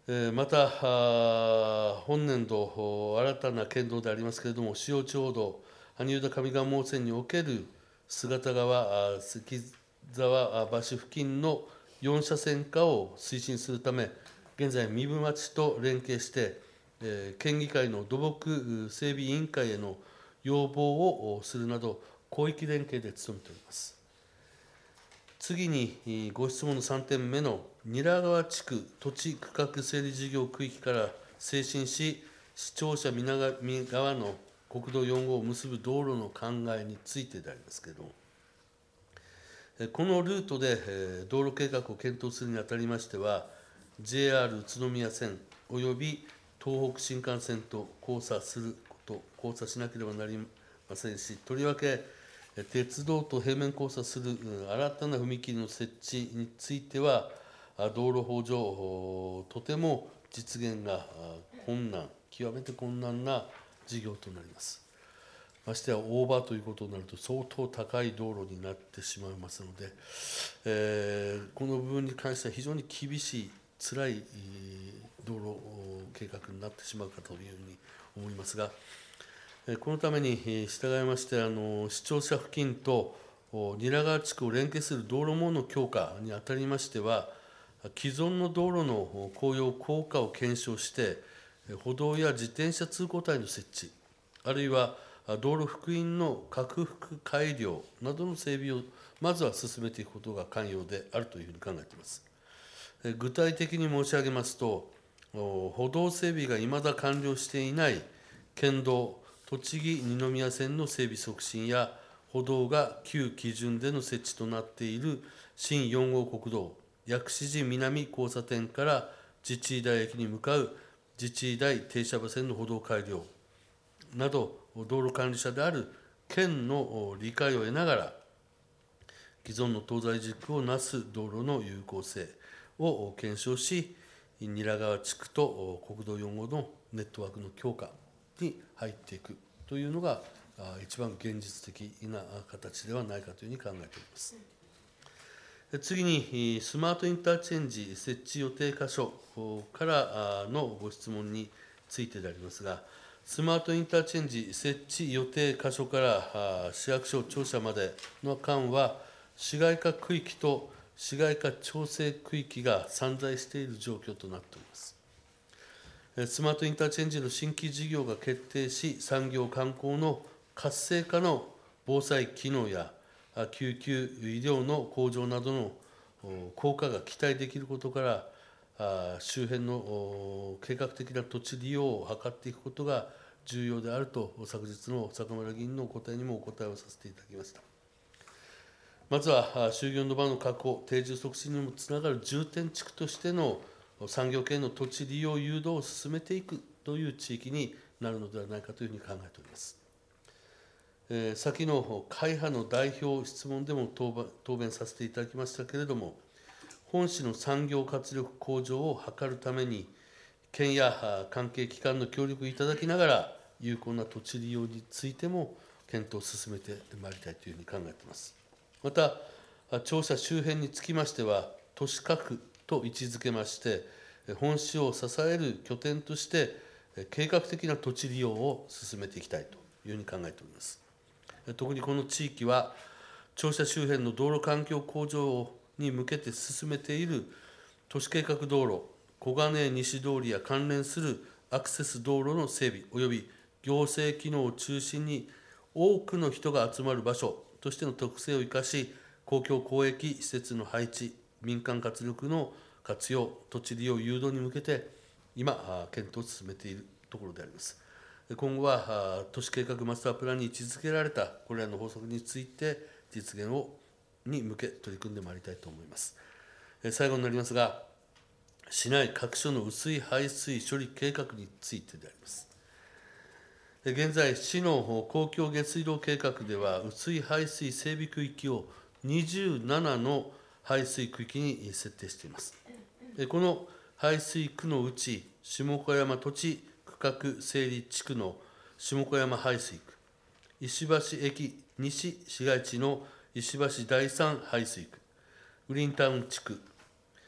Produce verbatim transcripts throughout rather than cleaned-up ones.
えーまた、あ本年度、お新たな県道でありますけれども、塩地方道、羽生田上賀茂線における姿川、あ関沢あ橋付近のよん車線化を推進するため、現在、壬生町と連携して、えー県議会の土木整備委員会への要望をするなど、広域連携で努めております。次に、ご質問のさんてんめのニラ川地区土地区画整理事業区域から推進し、市庁舎南側の国道よん号を結ぶ道路の考えについてでありますけれども、このルートで道路計画を検討するにあたりましては、ジェイアール 宇都宮線および東北新幹線と交差すること、交差しなければなりませんし、とりわけ鉄道と平面交差する新たな踏切の設置については、道路法上、とても実現が困難、極めて困難な事業となります。ましてやオーバーということになると、相当高い道路になってしまいますので、えー、この部分に関しては非常に厳しい、辛い道路計画になってしまうかというふうに思いますが、このために従いまして、あの市庁舎付近とニラ川地区を連携する道路網の強化にあたりましては、既存の道路の効用、効果を検証して、歩道や自転車通行帯の設置、あるいは道路幅員の拡幅改良などの整備をまずは進めていくことが肝要であるというふうに考えています。具体的に申し上げますと、歩道整備がいまだ完了していない県道、栃木二宮線の整備促進や、歩道が旧基準での設置となっている新よん号国道、薬師寺南交差点から自治医大駅に向かう自治医大停車場線の歩道改良など、道路管理者である県の理解を得ながら、既存の東西軸をなす道路の有効性を検証し、ニラ川地区と国道よん号のネットワークの強化に入っていくというのが、一番現実的な形ではないかというふうに考えております。次に、スマートインターチェンジ設置予定箇所からのご質問についてでありますが、スマートインターチェンジ設置予定箇所から市役所、庁舎までの間は、市街化区域と市街化調整区域が散在している状況となっております。スマートインターチェンジの新規事業が決定し、産業観光の活性化の防災機能や救急医療の向上などの効果が期待できることから、周辺の計画的な土地利用を図っていくことが重要であると、昨日の坂村議員のお答えにもお答えをさせていただきました。まずは就業の場の確保、定住促進にもつながる重点地区としての産業系の土地利用誘導を進めていくという地域になるのではないかというふうに考えております。えー、先の会派の代表質問でも答弁させていただきましたけれども、本市の産業活力向上を図るために、県や関係機関の協力いただきながら、有効な土地利用についても検討を進めてまいりたいというふうに考えています。また、庁舎周辺につきましては、都市核と位置づけまして、本市を支える拠点として、計画的な土地利用を進めていきたいというふうに考えております。特にこの地域は、庁舎周辺の道路環境向上に向けて進めている都市計画道路、小金井西通りや関連するアクセス道路の整備、および行政機能を中心に多くの人が集まる場所としての特性を生かし、公共公益施設の配置、民間活力の活用、土地利用誘導に向けて、今、検討を進めているところであります。今後は都市計画マスタープランに位置づけられたこれらの法則について、実現をに向け取り組んでまいりたいと思います。最後になりますが、市内各所の雨水排水処理計画についてであります。現在、市の公共下水道計画では、雨水排水整備区域をにじゅうななの排水区域に設定しています。この排水区のうち、下小山土地区画整理地区の下小山排水区、石橋駅西市街地の石橋第三排水区、ウリンタウン地区、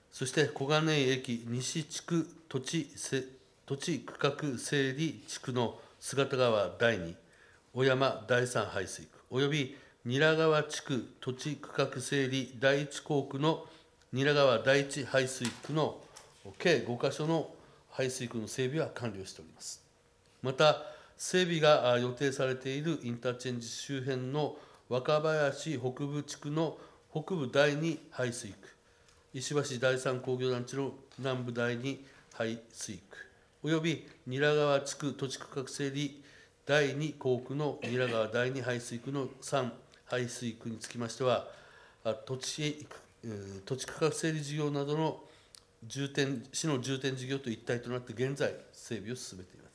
そして小金井駅西地区土地せ土地区画整理地区の姿川だいに、小山だいさん排水区、および韮川地区土地区画整理だいいち校区の韮川だいいち排水区の計ごか所の排水区の整備は完了しております。また、整備が予定されているインターチェンジ周辺の若林北部地区の北部だいに排水区、石橋だいさん工業団地の南部だいに排水区、および韮川地区土地区画整理だいに校区の韮川だいに排水区のさん排水区につきましては、土地土地区画整理事業などの重点市の重点事業と一体となって現在、整備を進めています。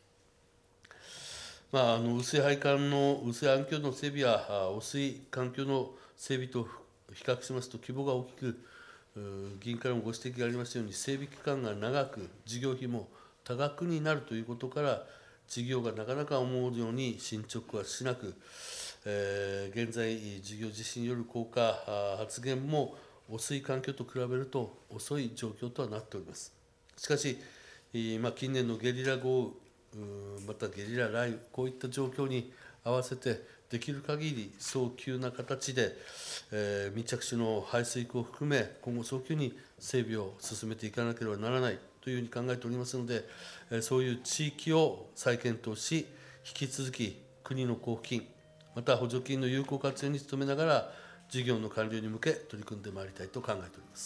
まあ、あの雨水配管の雨水安境の整備や汚水環境の整備と比較しますと規模が大きく、議員からもご指摘がありましたように、整備期間が長く、事業費も多額になるということから、事業がなかなか思うように進捗はしなく、えー、現在、事業実施による効果発言も汚水環境と比べると遅い状況とはなっております。しかし、まあ、近年のゲリラ豪雨、またゲリラ雷雨、こういった状況に合わせて、できる限り早急な形で、えー、密着種の排水区を含め、今後早急に整備を進めていかなければならないというふうに考えておりますので、えー、そういう地域を再検討し、引き続き国の交付金、また補助金の有効活用に努めながら、事業の完了に向け取り組んでまいりたいと考えております。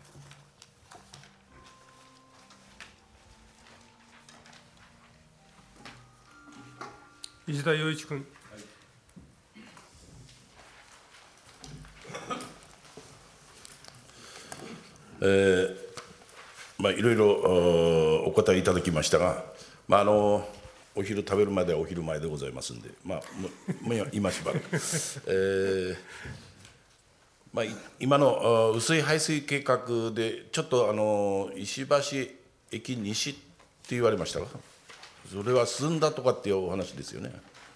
石田洋一君。 えーまあ、いろいろお答えいただきましたが、まあ、あのお昼食べるまではお昼前でございますんで、まあ、もう今しばらく、えーまあ、今の雨水排水計画で、ちょっとあの石橋駅西って言われましたが、それは進んだとかっていうお話ですよね。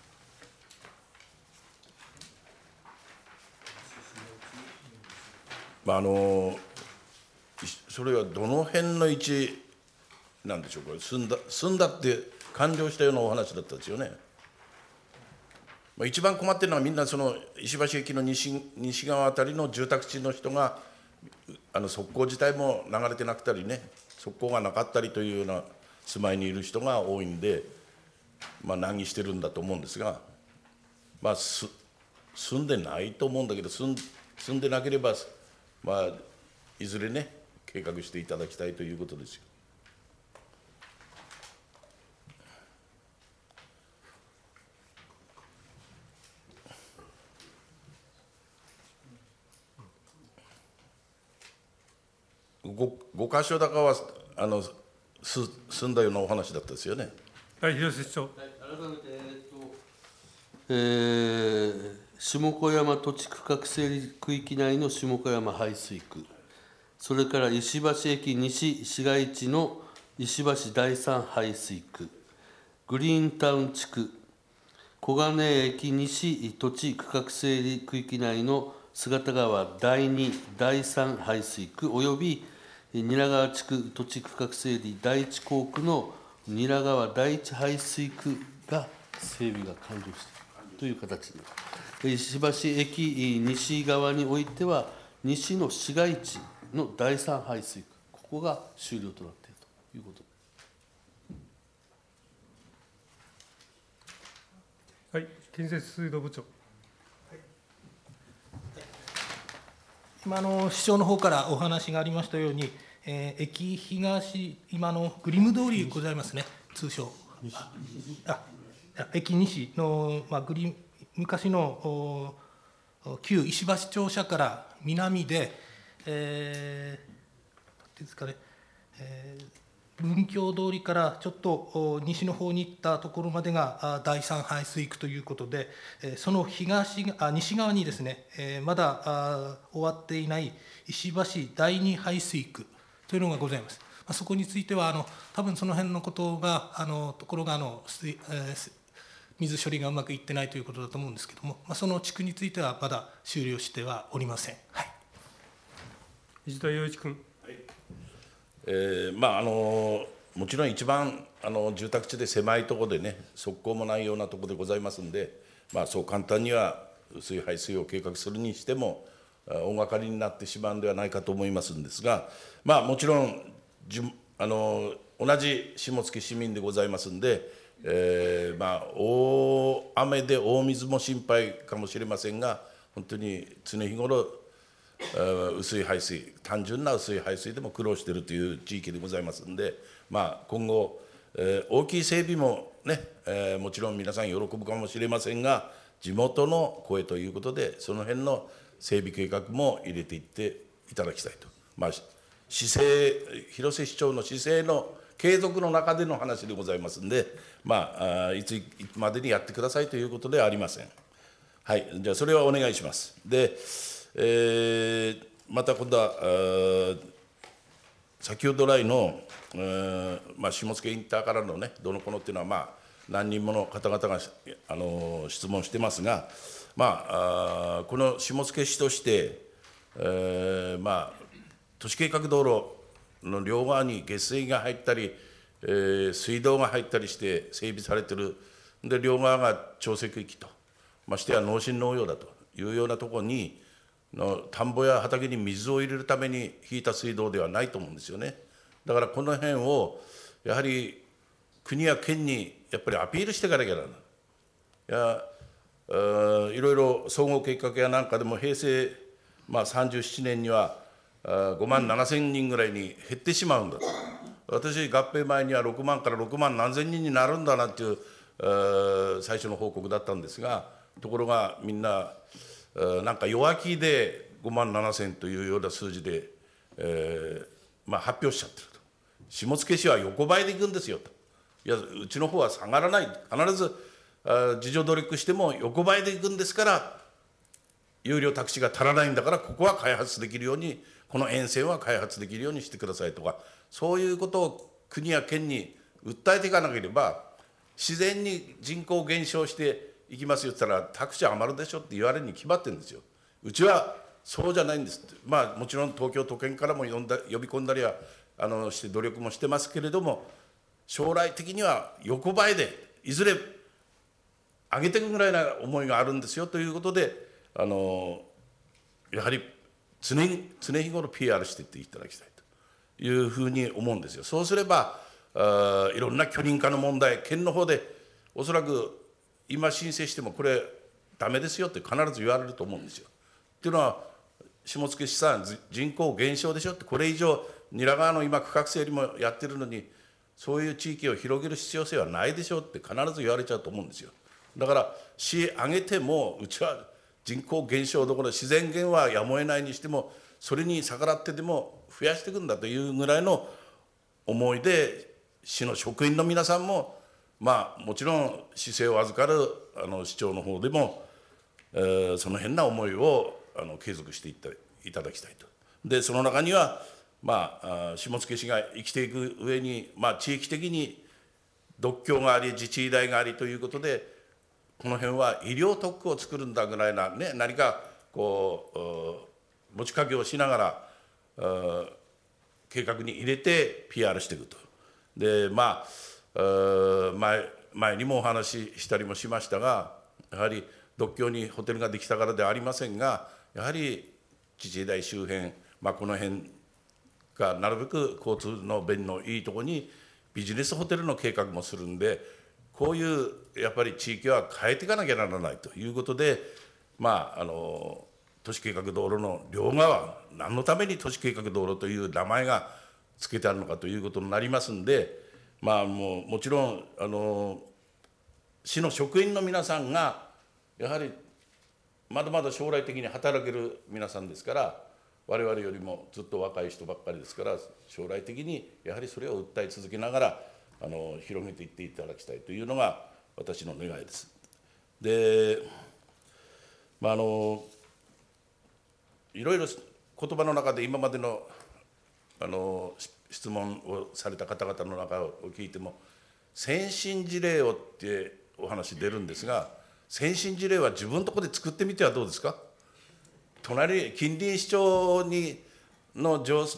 まあ、あのそれはどの辺の位置なんでしょう、これ、進んだ、進んだって完了したようなお話だったですよね。まあ、一番困っているのは、みんなその石橋駅の 西, 西側あたりの住宅地の人が、あの側溝自体も流れてなくたりね、側溝がなかったりというような住まいにいる人が多いんで、まあ、難儀してるんだと思うんですが、まあ、す住んでないと思うんだけど、住ん、住んでなければ、まあ、いずれね、計画していただきたいということですよ。ご, ご箇所高はあのす済んだようなお話だったですよね。 はい、広瀬市長。 はい、改めて、えーとえー、下小山土地区画整理区域内の下小山排水区、それから石橋駅西市街地の石橋だいさん排水区、グリーンタウン地区、小金井駅西土地区画整理区域内の姿川だいに、だいさん排水区および韮川地区土地区画整理だいいち校区の韮川だいいち排水区が整備が完了しているという形で、石橋駅西側においては、西の市街地のだいさん排水区、ここが終了となっているということです。 はい、建設水道部長。 今の市長の方からお話がありましたように、えー、駅東、今のグリム通りございますね、通称。ああ駅西の、まあ、グリ昔の旧石橋庁舎から南で、えー、ですかね、えー、文京通りからちょっと西の方に行ったところまでがだいさん排水区ということで、その東あ西側にですね、まだ終わっていない石橋だいに排水区というのがございます。そこについてはあの多分その辺のことがあのところがあの水、えー、水処理がうまくいってないということだと思うんですけども、まあ、その地区についてはまだ終了してはおりません。はい、 石田洋一君。 えーまああのもちろん一番あの住宅地で狭いところでね、側溝もないようなところでございますんで、まあ、そう簡単には雨水排水を計画するにしても、大掛かりになってしまうんではないかと思いますんですが、まあ、もちろんじあの同じ下野市民でございますんで、えーまあ、大雨で大水も心配かもしれませんが、本当に常日頃、雨水排水、単純な雨水排水でも苦労しているという地域でございますので、まあ、今後、えー、大きい整備もね、えー、もちろん皆さん喜ぶかもしれませんが、地元の声ということで、その辺の整備計画も入れていっていただきたいと、まあ、市政、広瀬市長の市政の継続の中での話でございますので、まあ、あいつまでにやってくださいということではありません。はい、じゃあ、それはお願いします。で、えー、また今度は、先ほど来の、まあ、下野インターからのね、どのこのっていうのは、まあ、何人もの方々があの質問してますが、まあ、あこの下野市として、えーまあ、都市計画道路の両側に下水が入ったり、えー、水道が入ったりして整備されている、で両側が調整区域と、ましてや農林農業だというようなところに、の田んぼや畑に水を入れるために引いた水道ではないと思うんですよね。だからこの辺をやはり国や県にやっぱりアピールしていかなきゃならない。いやいろいろ総合計画やなんかでも平成、まあ、さんじゅうななねんにはごまんななせんにんぐらいに減ってしまうんだと。私合併前にはろくまんからろくまん何千人になるんだなっていう最初の報告だったんですが、ところがみんななんか弱気でごまんななせんというような数字で、えーまあ、発表しちゃってると。下野市は横ばいでいくんですよと。いや、うちの方は下がらない、必ずあ自助努力しても横ばいでいくんですから、有料タクシーが足らないんだから、ここは開発できるように、この沿線は開発できるようにしてくださいとか、そういうことを国や県に訴えていかなければ、自然に人口減少していきますよって言ったら、タクシー余るでしょって言われるに決まってるんですよ。うちはそうじゃないんですって。まあ、もちろん東京都県からも呼んだ呼び込んだりはあのして努力もしてますけれども、将来的には横ばいでいずれ上げていくぐらいな思いがあるんですよということで、あのやはり常に常日頃 ピーアール していっていただきたいというふうに思うんですよ。そうすればあいろんな許認可の問題、県の方でおそらく今申請してもこれダメですよって必ず言われると思うんですよ。っていうのは、下野市さん人口減少でしょって、これ以上ニラ川の今区画整理もやってるのに、そういう地域を広げる必要性はないでしょって必ず言われちゃうと思うんですよ。だから市上げても、うちは人口減少どころ、自然減はやむを得ないにしても、それに逆らってでも増やしていくんだというぐらいの思いで、市の職員の皆さんも、まあ、もちろん市政を預かるあの市長の方でも、えー、その辺な思いをあの継続していったいただきたいと。でその中には、まあ、下野市が生きていく上に、まあ、地域的に独協があり自治医大がありということで、この辺は医療特区を作るんだぐらいな、ね、何かこう持ちかけをしながら計画に入れて ピーアール していくと。でまあ前前にもお話ししたりもしましたが、やはり独協にホテルができたからではありませんが、やはり自治医大周辺、まあ、この辺がなるべく交通の便のいいところにビジネスホテルの計画もするんで、こういうやっぱり地域は変えていかなきゃならないということで、まあ、あの都市計画道路の両側、何のために都市計画道路という名前が付けてあるのかということになりますんで、まあ、もうもちろんあの市の職員の皆さんがやはりまだまだ将来的に働ける皆さんですから、我々よりもずっと若い人ばっかりですから、将来的にやはりそれを訴え続けながらあの広げていっていただきたいというのが私の願いです。で、まあ、あのいろいろ言葉の中で今までのあの質問をされた方々の中を聞いても、先進事例をってお話出るんですが、先進事例は自分のところで作ってみてはどうですか。隣近隣市長にの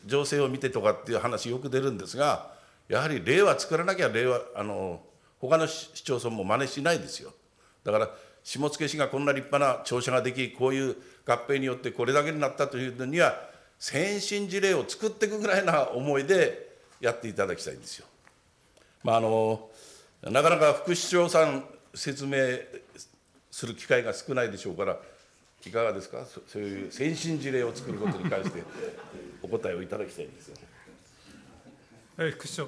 情勢を見てとかっていう話よく出るんですが、やはり令和作らなきゃ令和あの他の市町村も真似しないですよ。だから下野市がこんな立派な庁舎ができ、こういう合併によってこれだけになったというのには、先進事例を作っていくぐらいな思いでやっていただきたいんですよ。まあ、あのなかなか副市長さん説明する機会が少ないでしょうから、いかがですか、そそういう先進事例を作ることに関してお答えをいただきたいんですよ。 はい、副市長。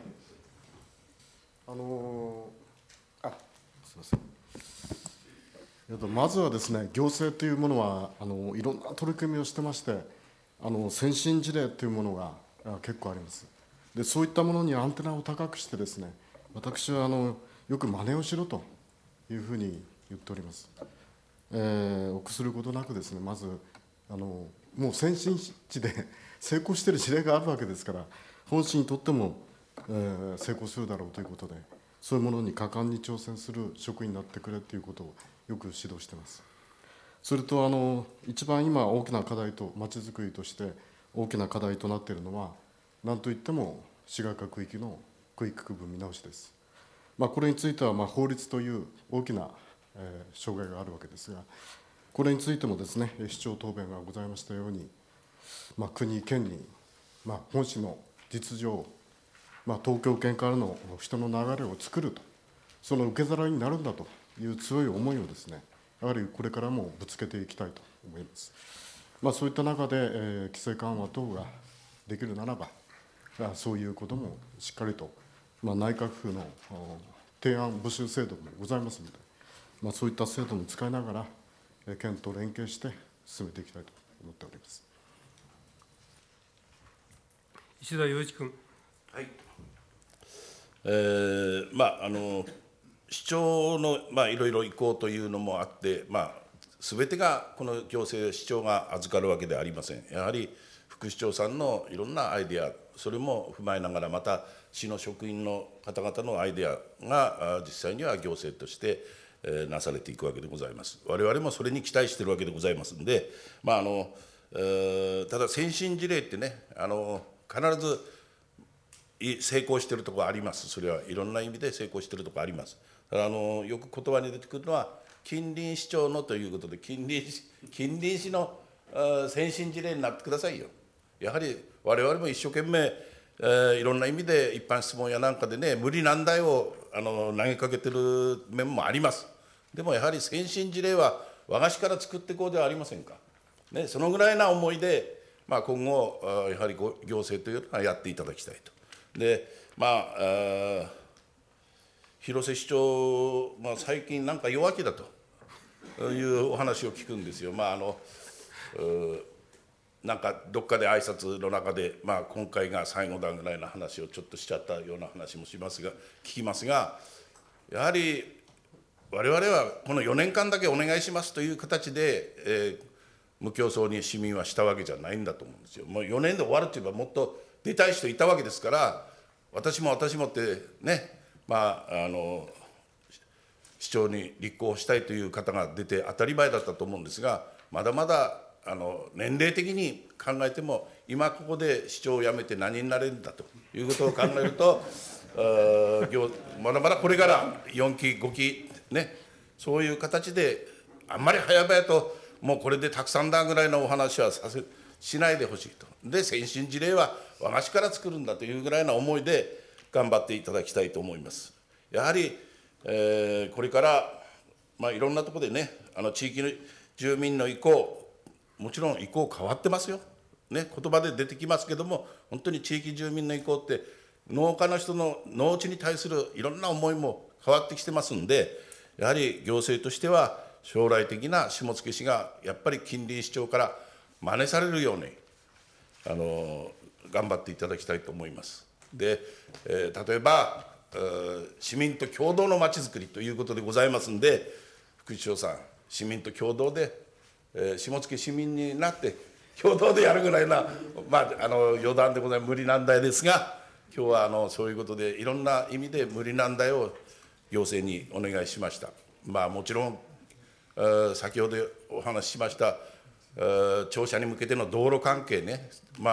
あのー、あすみません。えっとまずはですね、行政というものはあのいろんな取り組みをしてまして、あの先進事例というものがあ結構あります。で、そういったものにアンテナを高くしてですね、私はあのよく真似をしろというふうに言っております。えー、臆することなくですね、まずあのもう先進地で成功している事例があるわけですから、本市にとっても、えー、成功するだろうということで、そういうものに果敢に挑戦する職員になってくれということをよく指導しています。それとあの一番今大きな課題と、まちづくりとして大きな課題となっているのは、何といっても市街化区域の区域区分見直しです。まあ、これについてはまあ法律という大きな、えー、障害があるわけですが、これについてもですね、市長答弁がございましたように、まあ、国、県に、まあ、本市の実情、まあ、東京圏からの人の流れを作ると、その受け皿になるんだという強い思いをですね、やはりこれからもぶつけていきたいと思います。まあ、そういった中で、えー、規制緩和等ができるならば、そういうこともしっかりと、まあ、内閣府の提案募集制度もございますので、まあ、そういった制度も使いながら、えー、県と連携して進めていきたいと思っております。 石田洋一君。 はい。えー、まああの市長のまあいろいろ意向というのもあって、まあ全てがこの行政市長が預かるわけではありません。やはり副市長さんのいろんなアイデア、それも踏まえながら、また市の職員の方々のアイデアが実際には行政としてなされていくわけでございます。我々もそれに期待しているわけでございますので、まああのただ先進事例ってね、あの必ず成功しているところあります。それはいろんな意味で成功しているところあります。ただあのよく言葉に出てくるのは、近隣市長のということで、近隣近隣市の先進事例になってくださいよ。やはり我々も一生懸命、えー、いろんな意味で一般質問やなんかでね、無理難題をあの投げかけてる面もあります。でもやはり先進事例は和菓子から作っていこうではありませんか。ね、そのぐらいな思いで、まあ、今後、やはり行政というのはやっていただきたいと。で、まあ、あ広瀬市長、まあ、最近なんか弱気だというお話を聞くんですよ。まああのなんかどっかで挨拶の中で、まあ、今回が最後だぐらいの話をちょっとしちゃったような話もしますが聞きますが、やはり我々はこのよねんかんだけお願いしますという形で、えー、無競争に市民はしたわけじゃないんだと思うんですよ。もうよねんで終わるといえばもっと出たい人いたわけですから、私も私もってね、まあ、あの市長に立候補したいという方が出て当たり前だったと思うんですが、まだまだあの年齢的に考えても、今ここで市長を辞めて何になれるんだということを考えるとまだまだこれからよんきごきね、そういう形であんまり早々ともうこれでたくさんだぐらいのお話はさせしないでほしいと。で、先進事例は和菓子から作るんだというぐらいの思いで頑張っていただきたいと思います。やはり、えー、これから、まあ、いろんなところでね、あの地域の住民の意向、もちろん意向変わってますよ、ね、言葉で出てきますけども、本当に地域住民の意向って農家の人の農地に対するいろんな思いも変わってきてますんで、やはり行政としては将来的な下野市がやっぱり近隣市長から真似されるようにあの頑張っていただきたいと思います。で、えー、例えば市民と共同のまちづくりということでございますんで、副市長さん、市民と共同で、えー、下野市民になって共同でやるぐらいな、まあ、あの余談でございます、無理難題ですが、今日はあのそういうことでいろんな意味で無理難題を行政にお願いしました。まあ、もちろん、えー、先ほどお話ししました庁舎に向けての道路関係ね、まあ、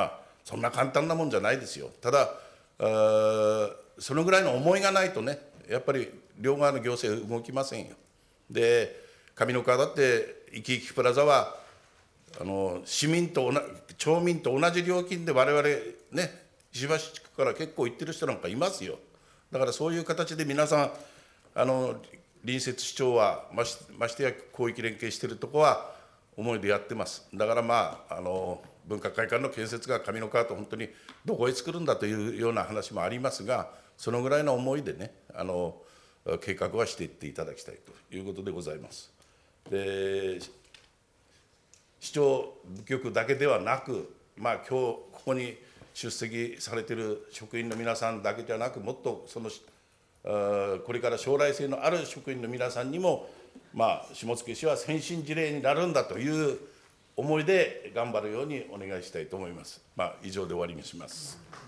そんな簡単なもんじゃないですよ。ただあそのぐらいの思いがないとね、やっぱり両側の行政動きませんよ。で上三川だっていきいきプラザはあの市民と町民と同じ料金で我々ね、石橋地区から結構行ってる人なんかいますよ。だからそういう形で皆さんあの隣接市町はまし、ましてや広域連携しているところは思いでやってます。だからまああの文化会館の建設が上三川と本当にどこへ作るんだというような話もありますが、そのぐらいの思いでね、あの計画はしていっていただきたいということでございます。で市長部局だけではなく、まあ今日ここに出席されている職員の皆さんだけじゃなく、もっとそのこれから将来性のある職員の皆さんにも、まあ、下野市は先進事例になるんだという思いで頑張るようにお願いしたいと思います。まあ、以上で終わりにします。